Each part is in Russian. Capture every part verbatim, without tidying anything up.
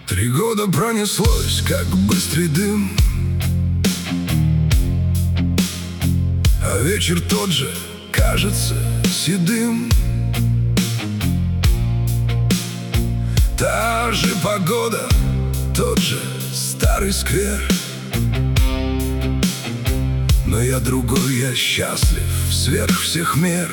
Три года пронеслось, как быстрый дым, а вечер тот же кажется седым. Та же погода, тот же старый сквер, но я другой, я счастлив сверх всех мер.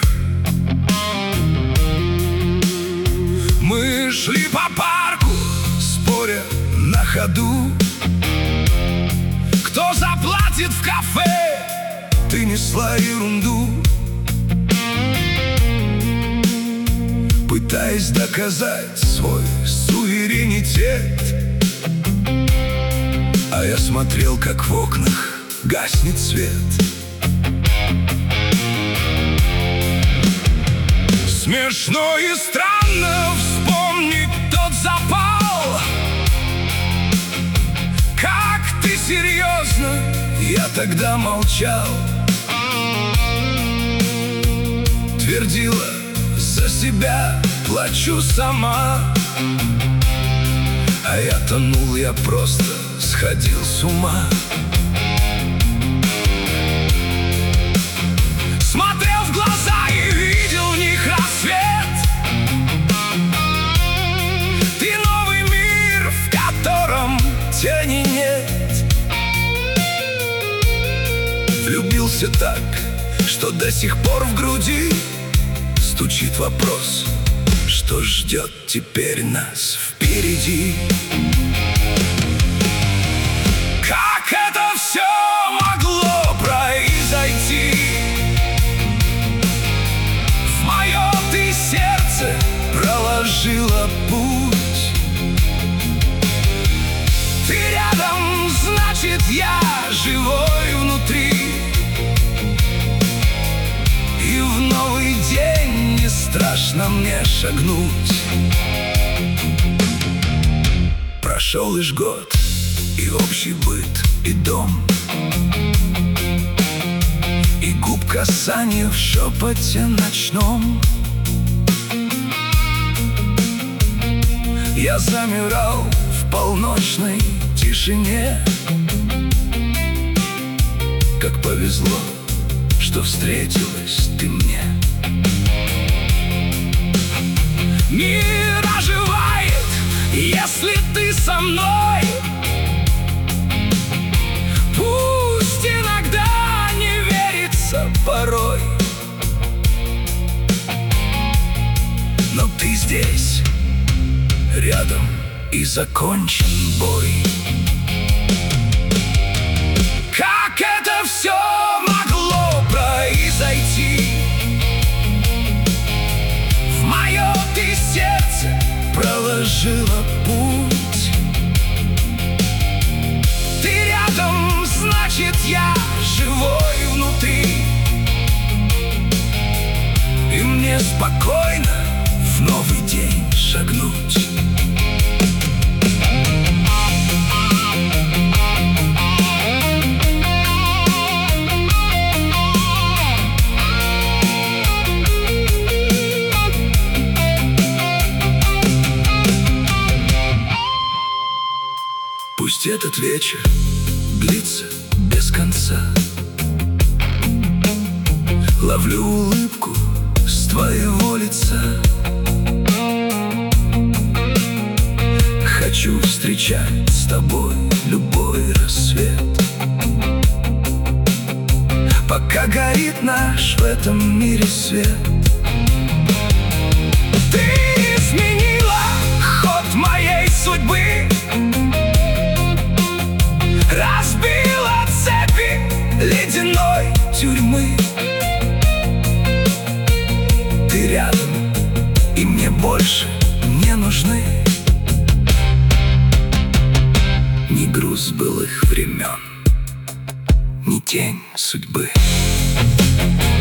Мы шли по парку, споря на ходу, кто заплатит в кафе, ты несла ерунду, пытаясь доказать свой суверенитет. А я смотрел, как в окнах гаснет свет. Смешно и странно вспомнить тот запал. Как ты серьезно, я тогда молчал. Твердила за себя, плачу сама. А я тонул, я просто сходил с ума. Смотрел в глаза и видел в них рассвет. Ты новый мир, в котором тени нет. Влюбился так, что до сих пор в груди стучит вопрос: что ждет теперь нас впереди? Как это все могло произойти? В мое ты сердце проложила путь. Ты рядом, значит, я живой внутри. И в новый день не страшно мне шагнуть. Прошел лишь год, и общий быт, и дом, и губ касания в шепоте ночном. Я замирал в полночной тишине. Как повезло, что встретилась ты мне. Мир оживает, если ты со мной. Пусть иногда не верится порой, но ты здесь, рядом, и закончен бой. Как это все могло произойти? В мое ты сердце проложила путь. Ты рядом, значит, я живой внутри. И мне спокойно в новый день шагнуть. Пусть этот вечер длится без конца. Ловлю улыбку с твоего лица. Хочу встречать с тобой любой рассвет. Пока горит наш в этом мире свет. Ты изменила ход моей судьбы. Разбила цепи ледяной тюрьмы. Ты рядом, и мне больше не нужны ни груз былых времен, ни тень судьбы.